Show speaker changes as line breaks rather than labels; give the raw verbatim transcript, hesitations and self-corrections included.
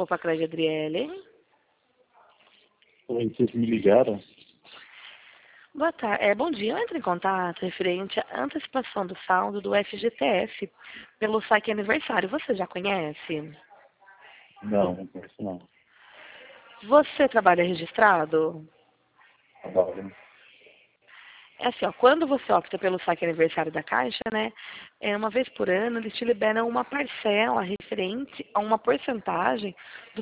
falou com a Clédia Adriele.
Oi, vocês me ligaram?
Boa tarde. É, bom dia. Eu entro em contato referente à antecipação do saldo do F G T S pelo saque aniversário. Você já conhece?
Não, não conheço não.
Você trabalha registrado?
Trabalho.
É assim, ó, quando você opta pelo saque aniversário da Caixa, né, é uma vez por ano eles te liberam uma parcela referente a uma porcentagem do